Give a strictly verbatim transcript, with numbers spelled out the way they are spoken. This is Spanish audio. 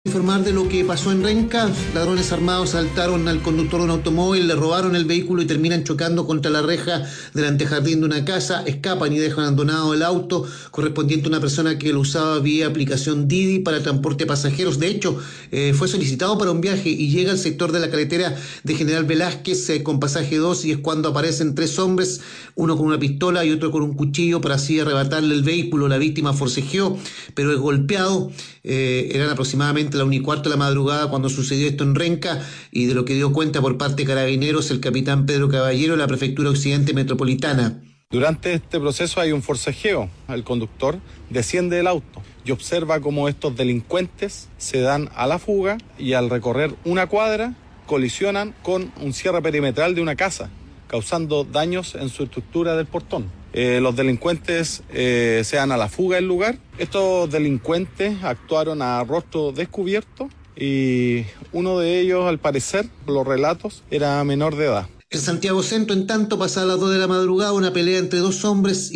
Informar de lo que pasó en Renca. Ladrones armados asaltaron al conductor de un automóvil, le robaron el vehículo y terminan chocando contra la reja del antejardín de una casa, escapan y dejan abandonado el auto correspondiente a una persona que lo usaba vía aplicación Didi para transporte de pasajeros. De hecho, eh, fue solicitado para un viaje y llega al sector de la carretera de General Velázquez eh, con pasaje dos, y es cuando aparecen tres hombres, uno con una pistola y otro con un cuchillo, para así arrebatarle el vehículo. La víctima forcejeó, pero es golpeado. Eh, eran aproximadamente la una y cuarto de la madrugada cuando sucedió esto en Renca, y de lo que dio cuenta por parte de Carabineros el capitán Pedro Caballero de la Prefectura Occidente Metropolitana. Durante este proceso hay un forcejeo. El conductor desciende del auto y observa cómo estos delincuentes se dan a la fuga y al recorrer una cuadra colisionan con un cierre perimetral de una casa, causando daños en su estructura del portón. Eh, los delincuentes eh, se dan a la fuga del lugar. Estos delincuentes actuaron a rostro descubierto y uno de ellos, al parecer, por los relatos, era menor de edad. En Santiago Centro, en tanto, pasada las dos de la madrugada, una pelea entre dos hombres